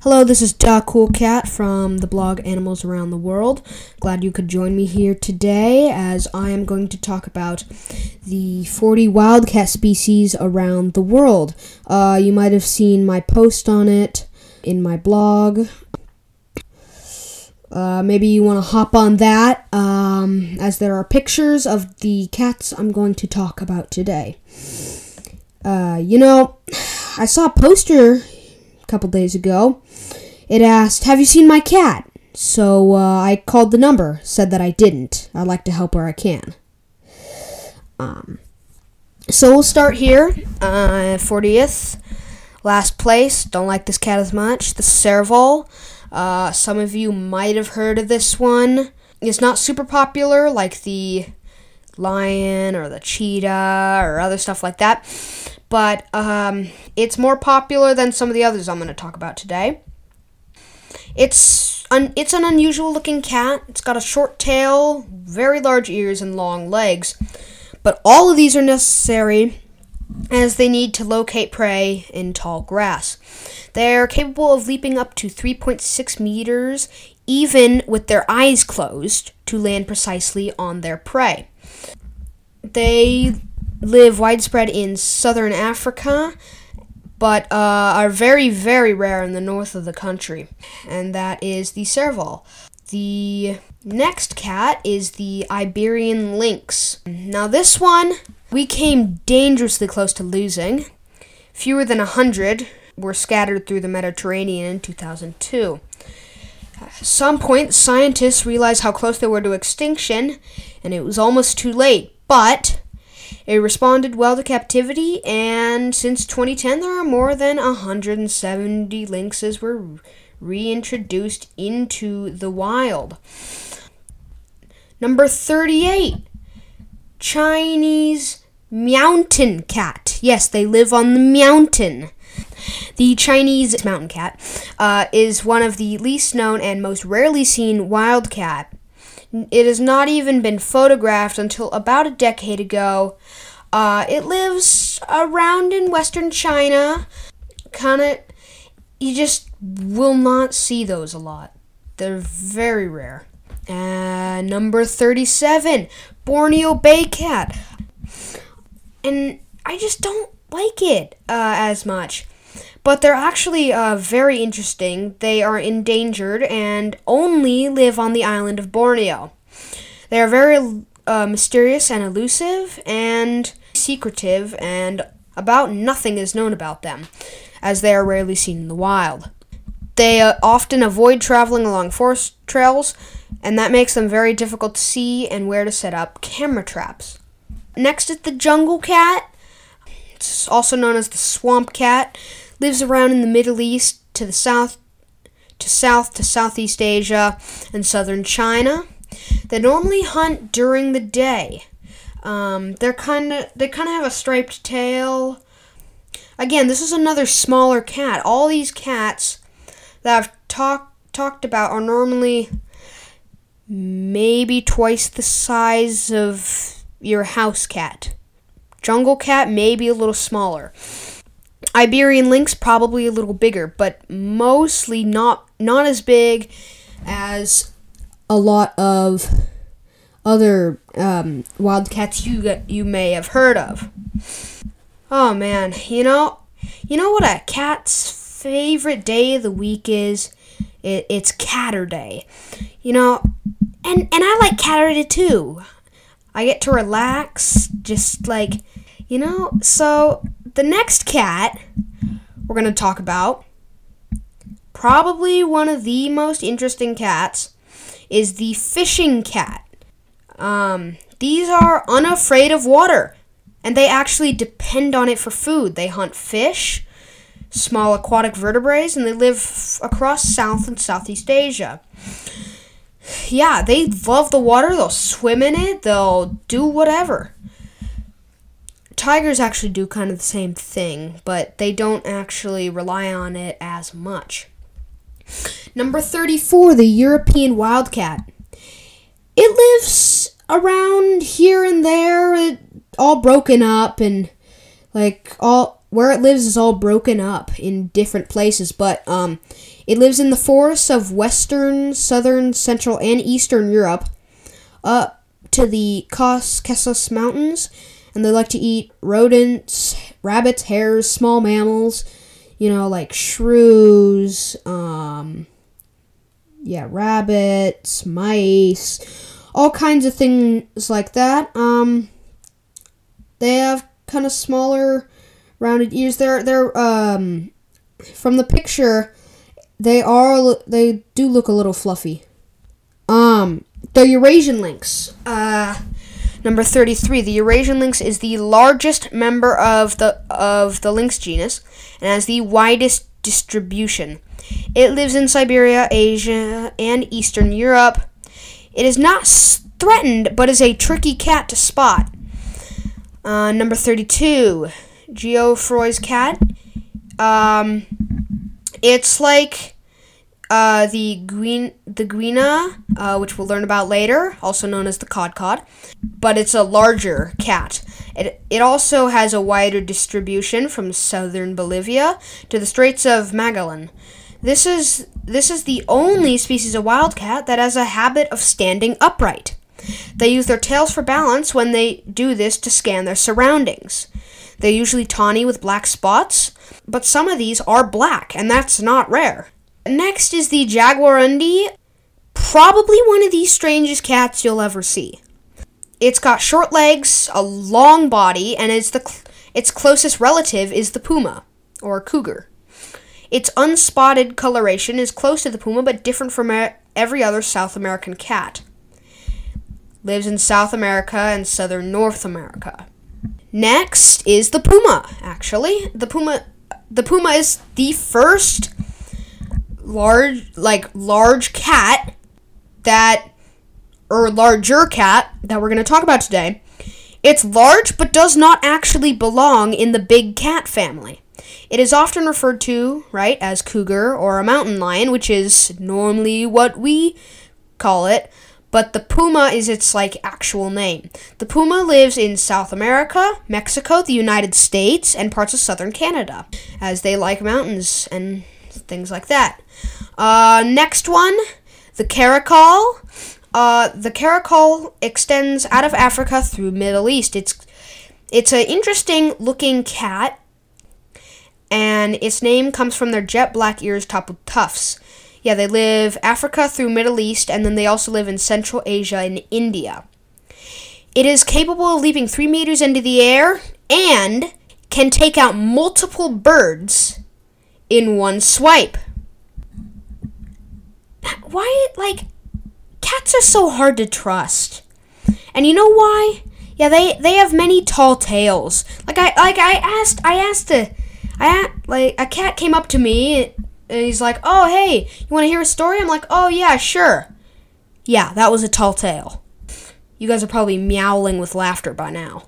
Hello, this is Da Cool Cat from the blog Animals Around the World. Glad you could join me here today as I am going to talk about the 40 wildcat species around the world. You might have seen my post on it in my blog. Maybe you want to hop on that, as there are pictures of the cats I'm going to talk about today. I saw a poster a couple days ago. It asked, "Have you seen my cat?" So I called the number, said that I didn't. I like to help where I can. So we'll start here. 40th, last place. Don't like this cat as much. The Serval. Some of you might have heard of this one. It's not super popular like the lion or the cheetah or other stuff like that. But it's more popular than some of the others I'm going to talk about today. It's an unusual looking cat. It's got a short tail, very large ears, and long legs. But all of these are necessary as they need to locate prey in tall grass. They're capable of leaping up to 3.6 meters, even with their eyes closed, to land precisely on their prey. They live widespread in southern Africa, but are very, very rare in the north of the country, and that is the Serval. The next cat is the Iberian lynx. Now this one, we came dangerously close to losing. Fewer than 100 were scattered through the Mediterranean in 2002. At some point, scientists realized how close they were to extinction, and it was almost too late, but it responded well to captivity, and since 2010, there are more than 170 lynxes were reintroduced into the wild. Number 38, Chinese mountain cat. Yes, they live on the mountain. The Chinese mountain cat is one of the least known and most rarely seen wildcat. It has not even been photographed until about a decade ago. It lives around in western China. You just will not see those a lot. They're very rare. Number 37, Borneo Bay cat. And I just don't like it as much. But they're actually very interesting. They are endangered and only live on the island of Borneo. They are very mysterious and elusive and secretive, and about nothing is known about them, as they are rarely seen in the wild. They often avoid traveling along forest trails, and that makes them very difficult to see and where to set up camera traps. Next is the jungle cat. It's also known as the swamp cat. Lives around in the Middle East to the south to Southeast Asia and southern China. They normally hunt during the day. They kind of have a striped tail. Again, this is another smaller cat. All these cats that I've talked about are normally maybe twice the size of your house cat. Jungle cat maybe a little smaller. Iberian lynx probably a little bigger, but mostly not as big as a lot of other wildcats you may have heard of. Oh man, you know what a cat's favorite day of the week is? It's Catterday. And I like Catterday too. I get to relax, just like, so the next cat we're going to talk about, probably one of the most interesting cats, is the fishing cat. These are unafraid of water, and they actually depend on it for food. They hunt fish, small aquatic vertebrates, and they live across South and Southeast Asia. Yeah, they love the water. They'll swim in it. They'll do whatever. Tigers actually do kind of the same thing, but they don't actually rely on it as much. Number 34, the European wildcat. It lives around here and there, all broken up, and where it lives is all broken up in different places, but It lives in the forests of western, southern, central, and eastern Europe, up to the Caucasus Mountains, and they like to eat rodents, rabbits, hares, small mammals, like shrews, rabbits, mice, all kinds of things like that. They have kind of smaller, rounded ears. They're from the picture, they do look a little fluffy. The Eurasian lynx. Number 33. The Eurasian lynx is the largest member of the lynx genus and has the widest distribution. It lives in Siberia, Asia, and Eastern Europe. It is not threatened, but is a tricky cat to spot. Number 32. Geoffroy's cat. It's like the guina, which we'll learn about later, also known as the cod, but it's a larger cat. It also has a wider distribution from southern Bolivia to the Straits of Magellan. This is the only species of wildcat that has a habit of standing upright. They use their tails for balance when they do this to scan their surroundings. They're usually tawny with black spots, but some of these are black, and that's not rare. Next is the Jaguarundi, probably one of the strangest cats you'll ever see. It's got short legs, a long body, and its closest relative is the puma, or cougar. Its unspotted coloration is close to the puma, but different from every other South American cat. Lives in South America and southern North America. Next is the puma, actually. The puma is the first large cat larger cat that we're going to talk about today. It's large but does not actually belong in the big cat family. It is often referred to, as cougar or a mountain lion, which is normally what we call it, but the puma is its actual name. The puma lives in South America, Mexico, the United States, and parts of southern Canada, as they like mountains and things like that. Next one, the caracal. The caracal extends out of Africa through Middle East. It's an interesting looking cat, and its name comes from their jet black ears topped with tufts. Yeah, they live Africa through Middle East, and then they also live in Central Asia and India. It is capable of leaping 3 meters into the air and can take out multiple birds in one swipe. Why, cats are so hard to trust. And you know why? Yeah, they have many tall tails. A cat came up to me and he's like, "Oh, hey, you want to hear a story?" I'm like, "Oh, yeah, sure." Yeah, that was a tall tail. You guys are probably meowing with laughter by now.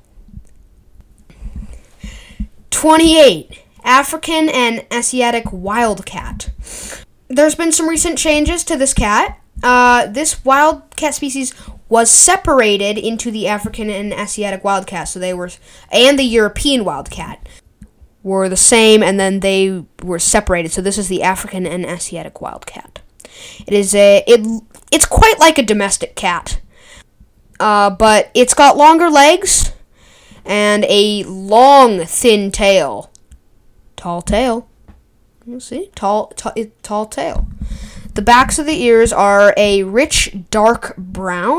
28. African and Asiatic wildcat. There's been some recent changes to this cat. This wildcat species was separated into the African and Asiatic wildcat, and the European wildcat were the same, and then they were separated. So this is the African and Asiatic wildcat. It's quite like a domestic cat, but it's got longer legs and a long, thin tail. Tall tail. You see, tall tail. The backs of the ears are a rich dark brown.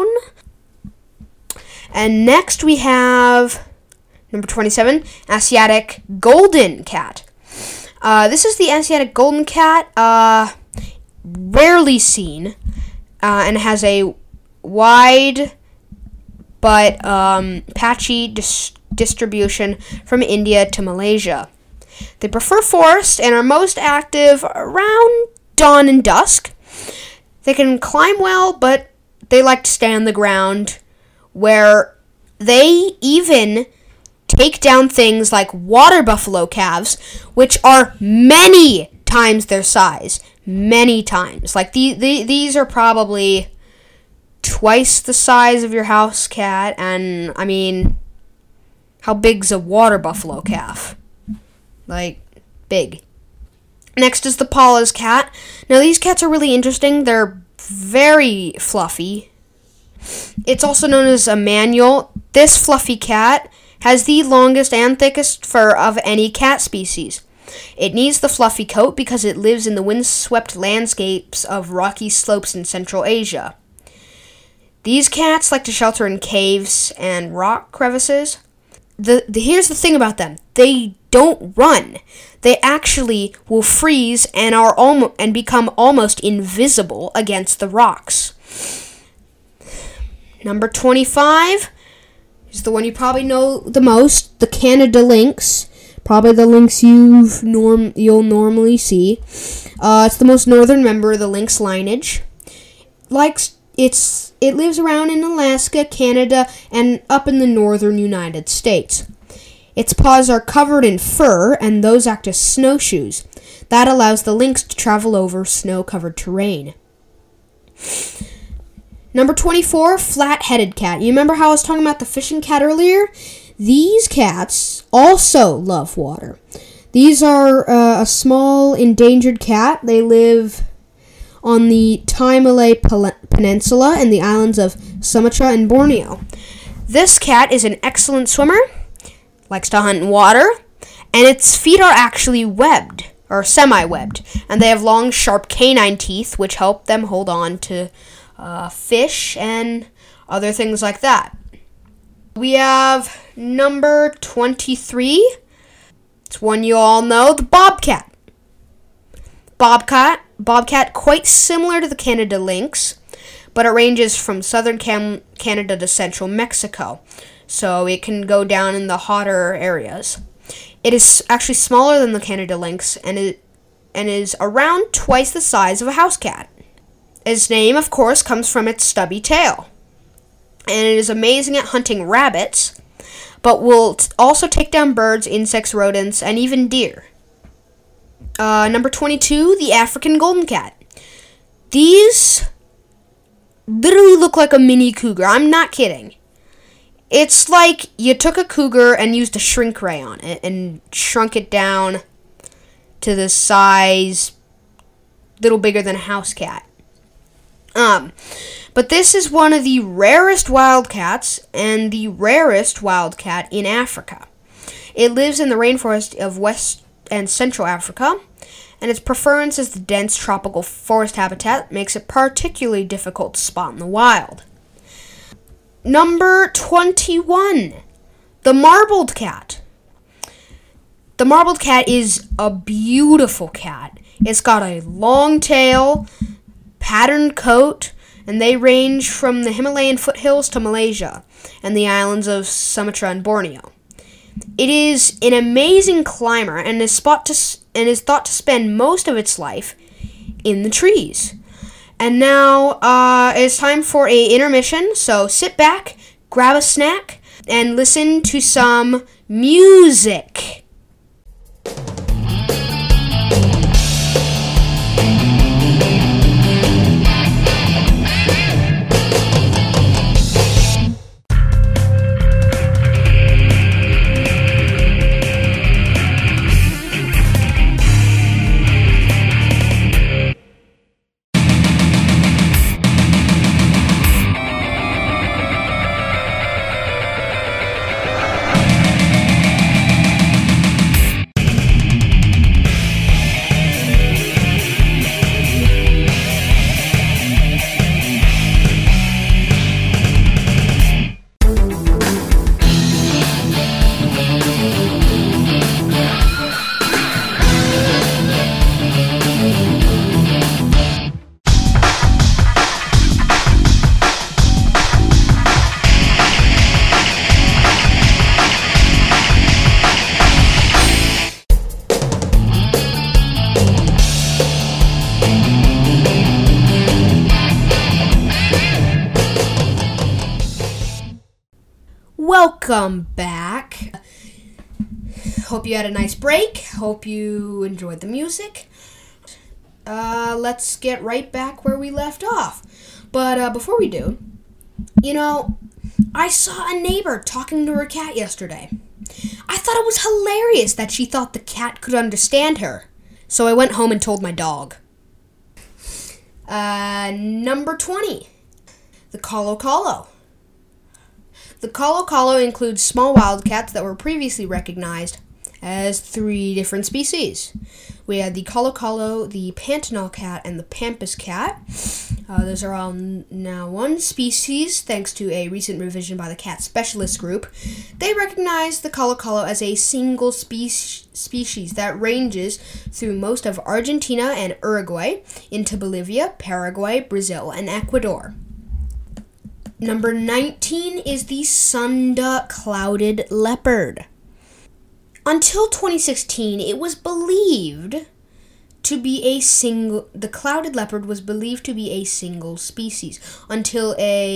And next we have number 27, Asiatic golden cat. This is the Asiatic golden cat, rarely seen, and has a wide but patchy distribution from India to Malaysia. They prefer forest and are most active around dawn and dusk. They can climb well, but they like to stay on the ground, where they even take down things like water buffalo calves, which are many times their size. Many times. These are probably twice the size of your house cat, and, how big's a water buffalo calf? Big. Next is the Paula's cat. Now, these cats are really interesting. They're very fluffy. It's also known as a Manual. This fluffy cat has the longest and thickest fur of any cat species. It needs the fluffy coat because it lives in the windswept landscapes of rocky slopes in Central Asia. These cats like to shelter in caves and rock crevices. Here's the thing about them. They don't run. They actually will freeze and become almost invisible against the rocks. Number 25 is the one you probably know the most, the Canada lynx. Probably the lynx you'll normally see. It's the most northern member of the lynx lineage. It lives around in Alaska, Canada, and up in the northern United States. Its paws are covered in fur, and those act as snowshoes. That allows the lynx to travel over snow-covered terrain. Number 24, flat-headed cat. You remember how I was talking about the fishing cat earlier? These cats also love water. These are a small endangered cat. They live on the Timor Peninsula and the islands of Sumatra and Borneo. This cat is an excellent swimmer, likes to hunt in water, and its feet are actually webbed, or semi-webbed, and they have long, sharp canine teeth, which help them hold on to fish and other things like that. We have number 23. It's one you all know, the bobcat. Bobcat, quite similar to the Canada lynx, but it ranges from southern Canada to central Mexico, so it can go down in the hotter areas. It is actually smaller than the Canada lynx and is around twice the size of a house cat. Its name, of course, comes from its stubby tail. And it is amazing at hunting rabbits, but will also take down birds, insects, rodents, and even deer. Number 22, the African golden cat. These literally look like a mini cougar. I'm not kidding. It's like you took a cougar and used a shrink ray on it and shrunk it down to the size little bigger than a house cat. But this is one of the rarest wildcats and the rarest wildcat in Africa. It lives in the rainforest of West and Central Africa, and its preference as the dense tropical forest habitat makes it particularly difficult to spot in the wild. Number 21, the marbled cat. The marbled cat is a beautiful cat. It's got a long tail, patterned coat, and they range from the Himalayan foothills to Malaysia and the islands of Sumatra and Borneo. It is an amazing climber and is thought to spend most of its life in the trees. And now it's time for a intermission, so sit back, grab a snack, and listen to some music. Welcome back. Hope you had a nice break. Hope you enjoyed the music. Let's get right back where we left off. But before we do, I saw a neighbor talking to her cat yesterday. I thought it was hilarious that she thought the cat could understand her. So I went home and told my dog. Number 20, the Colo-Colo. The Colo-Colo includes small wildcats that were previously recognized as 3 different species. We had the Colo-Colo, the Pantanal cat, and the Pampas cat. Those are all now one species, thanks to a recent revision by the Cat Specialist Group. They recognize the Colo-Colo as a single species that ranges through most of Argentina and Uruguay, into Bolivia, Paraguay, Brazil, and Ecuador. Number 19 is the Sunda clouded leopard. Until 2016, it was believed to be the clouded leopard was believed to be a single species until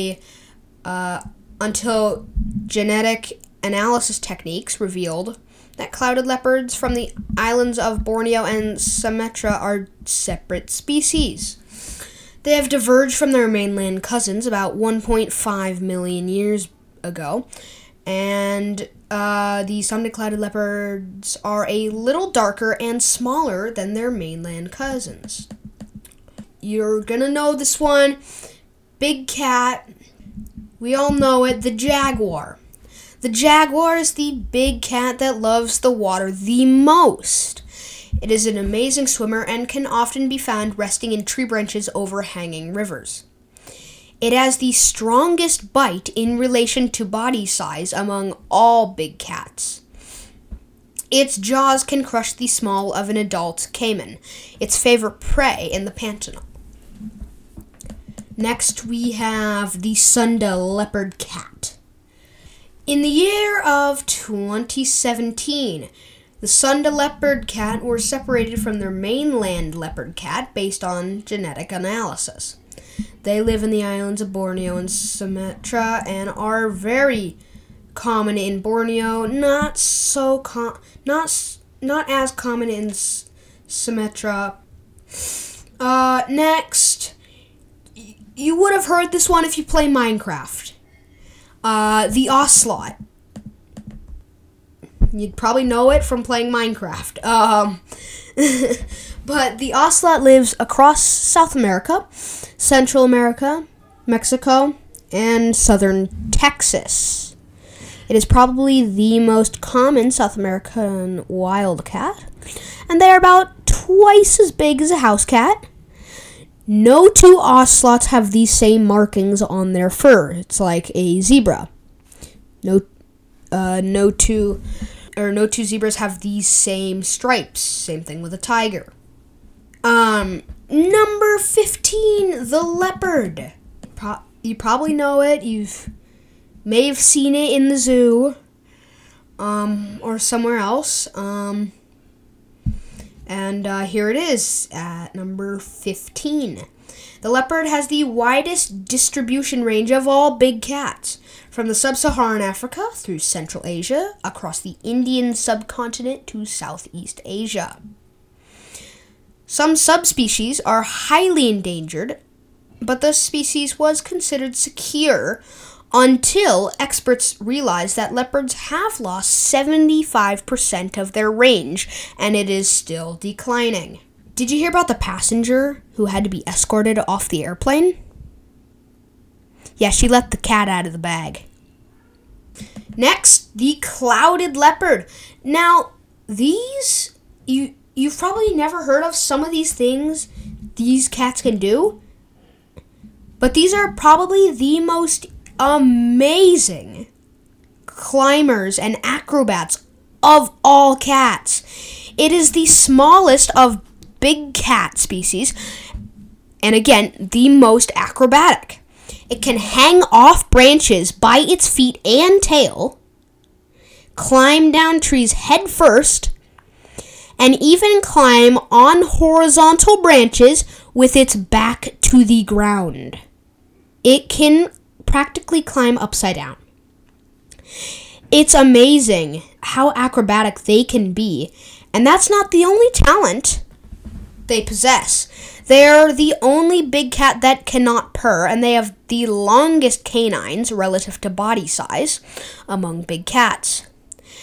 genetic analysis techniques revealed that clouded leopards from the islands of Borneo and Sumatra are separate species. They have diverged from their mainland cousins about 1.5 million years ago, and the Sunda clouded leopards are a little darker and smaller than their mainland cousins. You're gonna know this one. Big cat. We all know it, the jaguar. The jaguar is the big cat that loves the water the most. It is an amazing swimmer and can often be found resting in tree branches overhanging rivers. It has the strongest bite in relation to body size among all big cats. Its jaws can crush the small of an adult caiman, its favorite prey in the Pantanal. Next, we have the Sunda leopard cat. In the year of 2017, the Sunda leopard cat were separated from their mainland leopard cat based on genetic analysis. They live in the islands of Borneo and Sumatra and are very common in Borneo, not as common in Sumatra. Next, you would have heard this one if you play Minecraft. The ocelot. You'd probably know it from playing Minecraft. But the ocelot lives across South America, Central America, Mexico, and southern Texas. It is probably the most common South American wildcat, and they are about twice as big as a house cat. No 2 ocelots have these same markings on their fur. It's like a zebra. No two zebras have these same stripes. Same thing with a tiger. Number 15, the leopard. You probably know it. May have seen it in the zoo, or somewhere else. And here it is at number 15. The leopard has the widest distribution range of all big cats, from the sub-Saharan Africa through Central Asia, across the Indian subcontinent to Southeast Asia. Some subspecies are highly endangered, but the species was considered secure until experts realized that leopards have lost 75% of their range, and it is still declining. Did you hear about the passenger who had to be escorted off the airplane? Yeah, she let the cat out of the bag. Next, the clouded leopard. Now, these, you've probably never heard of some of these things these cats can do, but these are probably the most amazing climbers and acrobats of all cats. It is the smallest of big cat species, and again, the most acrobatic. It can hang off branches by its feet and tail, climb down trees head first, and even climb on horizontal branches with its back to the ground. It can practically climb upside down. It's amazing how acrobatic they can be, and that's not the only talent they possess. They're the only big cat that cannot purr, and they have the longest canines relative to body size among big cats.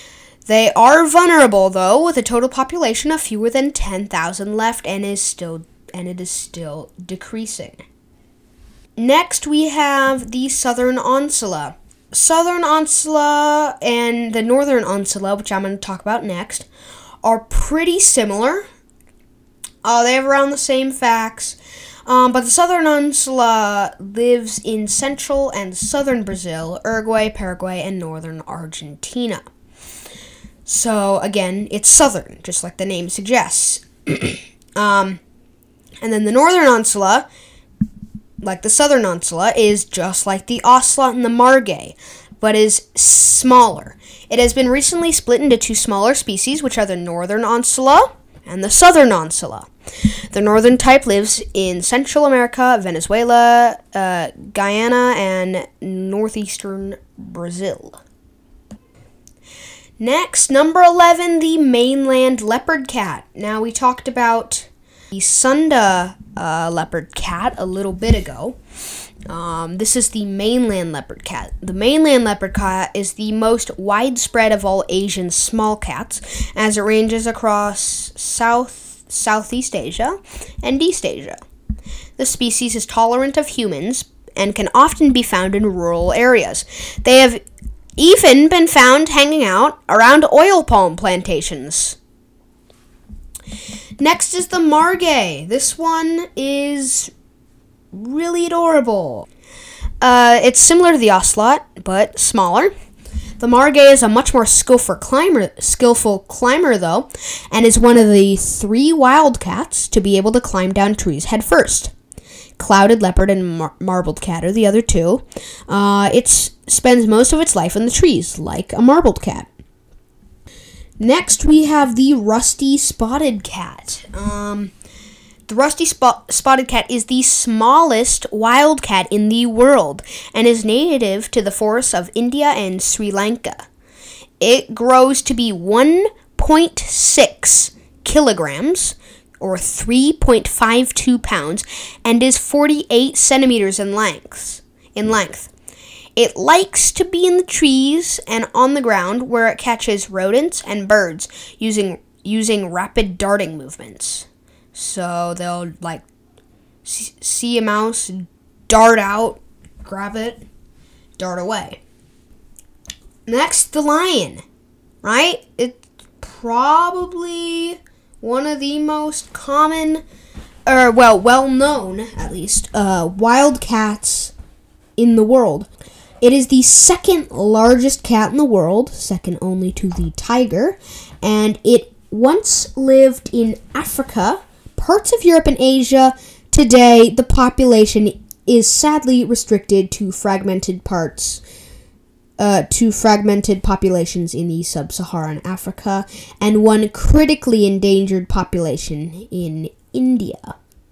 They are vulnerable, though, with a total population of fewer than 10,000 left, and it is still decreasing. Next, we have the southern onsula. Southern onsula and the northern onsula, which I'm going to talk about next, are pretty similar. They have around the same facts, but the southern onsula lives in central and southern Brazil, Uruguay, Paraguay, and northern Argentina. So, again, it's southern, just like the name suggests. And then the northern onsula, like the southern onsula, is just like the ocelot and the margay, but is smaller. It has been recently split into two smaller species, which are the northern onsula and the southern onsula. The northern type lives in Central America, Venezuela, Guyana, and northeastern Brazil. Next, number 11, the mainland leopard cat. Now, we talked about the Sunda leopard cat a little bit ago. This is the mainland leopard cat. The mainland leopard cat is the most widespread of all Asian small cats, as it ranges across Southeast Asia and East Asia. The species is tolerant of humans and can often be found in rural areas. They have even been found hanging out around oil palm plantations. Next is the margay. This one is really adorable. It's similar to the ocelot, but smaller. The margay is a much more skillful climber, though, and is one of the 3 wildcats to be able to climb down trees head first. Clouded leopard and marbled cat are the other 2. It spends most of its life in the trees, like a marbled cat. Next, we have the rusty spotted cat. The rusty spotted cat is the smallest wildcat in the world and is native to the forests of India and Sri Lanka. It grows to be 1.6 kilograms, or 3.52 pounds, and is 48 centimeters in length. It likes to be in the trees and on the ground, where it catches rodents and birds using rapid darting movements. So they'll see a mouse, dart out, grab it, dart away. Next, the lion, right? It's probably one of the most common, well-known, at least, wildcats in the world. It is the second largest cat in the world, second only to the tiger, and it once lived in Africa, parts of Europe and Asia. Today, the population is sadly restricted to fragmented populations in the sub-Saharan Africa, and one critically endangered population in India.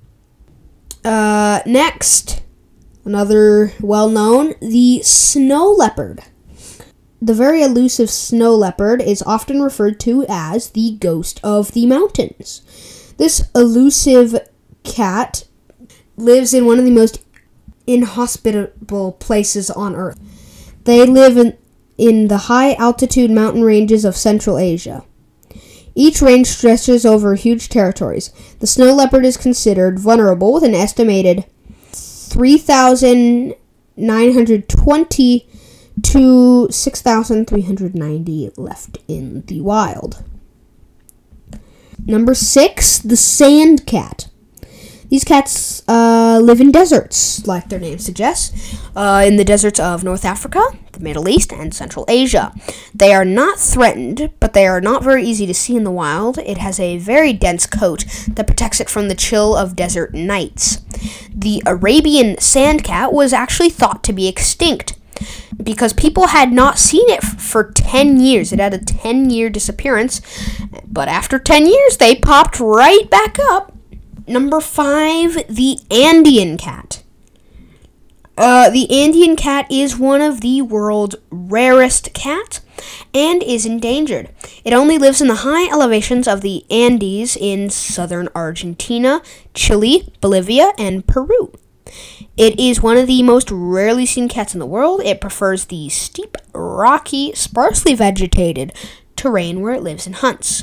Next, another well-known, the snow leopard. The very elusive snow leopard is often referred to as the ghost of the mountains. This elusive cat lives in one of the most inhospitable places on Earth. They live in the high-altitude mountain ranges of Central Asia. Each range stretches over huge territories. The snow leopard is considered vulnerable, with an estimated 3,920 to 6,390 left in the wild. Number 6, the sand cat. These cats live in deserts, like their name suggests, in the deserts of North Africa, the Middle East, and Central Asia. They are not threatened, but they are not very easy to see in the wild. It has a very dense coat that protects it from the chill of desert nights. The Arabian sand cat was actually thought to be extinct because people had not seen it for 10 years. It had a 10-year disappearance, but after 10 years, they popped right back up. Number 5, the Andean cat. The Andean cat is one of the world's rarest cats and is endangered. It only lives in the high elevations of the Andes in southern Argentina, Chile, Bolivia, and Peru. It is one of the most rarely seen cats in the world. It prefers the steep, rocky, sparsely vegetated terrain where it lives and hunts.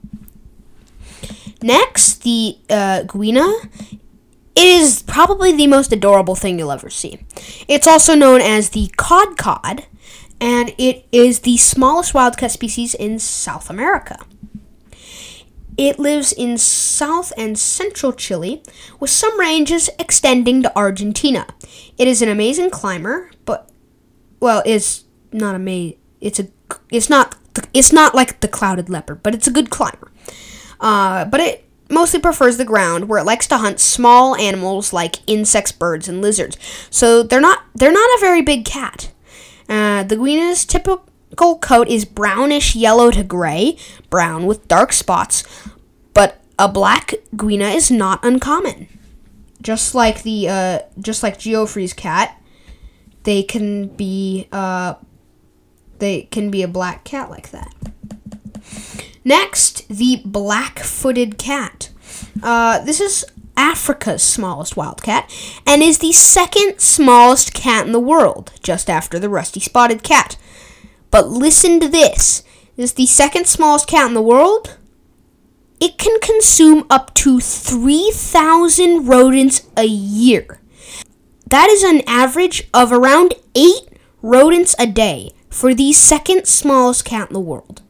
Next, the guina is probably the most adorable thing you'll ever see. It's also known as the cod, and it is the smallest wildcat species in South America. It lives in south and central Chile, with some ranges extending to Argentina. It is an amazing climber, it's not amazing. It's not like the clouded leopard, but it's a good climber. But it mostly prefers the ground, where it likes to hunt small animals like insects, birds, and lizards. So they're not a very big cat. The guina's typical coat is brownish yellow to gray, brown with dark spots, but a black guina is not uncommon. Just like Geoffrey's cat, they can be a black cat like that. Next, the black-footed cat. This is Africa's smallest wildcat and is the second smallest cat in the world, just after the rusty-spotted cat. But listen to this. This is the second smallest cat in the world. It can consume up to 3,000 rodents a year. That is an average of around 8 rodents a day for the second smallest cat in the world.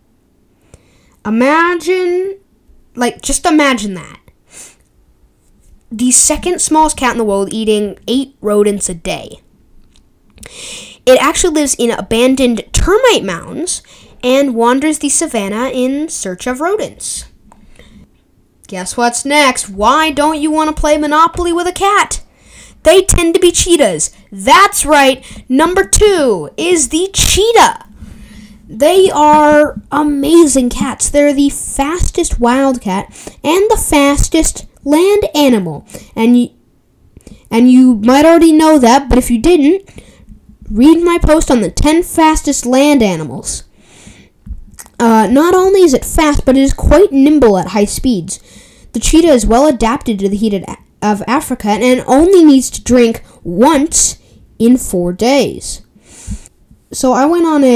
Imagine that. The second smallest cat in the world eating 8 rodents a day. It actually lives in abandoned termite mounds and wanders the savannah in search of rodents. Guess what's next? Why don't you want to play Monopoly with a cat? They tend to be cheetahs. That's right. Number 2 is the cheetah. They are amazing cats. They're the fastest wildcat and the fastest land animal. And you might already know that, but if you didn't, read my post on the 10 fastest land animals. Not only is it fast, but it is quite nimble at high speeds. The cheetah is well adapted to the heat of Africa and only needs to drink once in 4 days. So I went on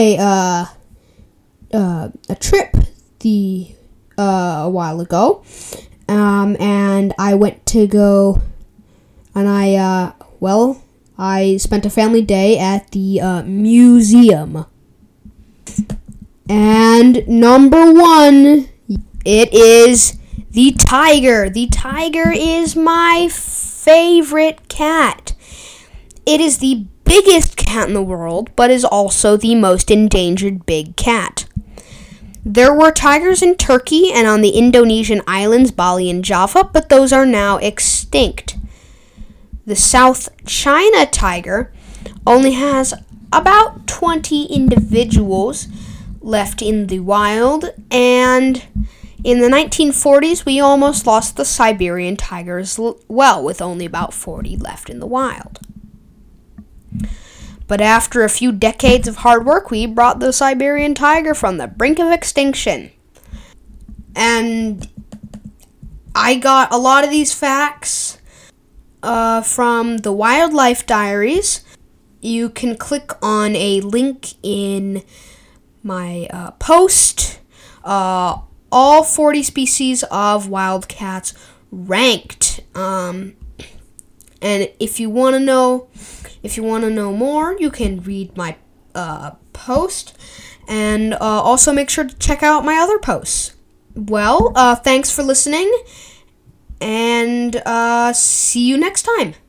a trip a while ago, and I went to go, and I spent a family day at the museum. And number 1, it is the tiger. The tiger is my favorite cat. It is the biggest cat in the world, but is also the most endangered big cat. There were tigers in Turkey and on the Indonesian islands, Bali and Java, but those are now extinct. The South China tiger only has about 20 individuals left in the wild, and in the 1940s, we almost lost the Siberian tiger as well, with only about 40 left in the wild. But after a few decades of hard work, we brought the Siberian tiger from the brink of extinction. And I got a lot of these facts from the Wildlife Diaries. You can click on a link in my post. All 40 species of wildcats ranked. And if you want to know more, you can read my post, and also make sure to check out my other posts. Well, thanks for listening, and see you next time.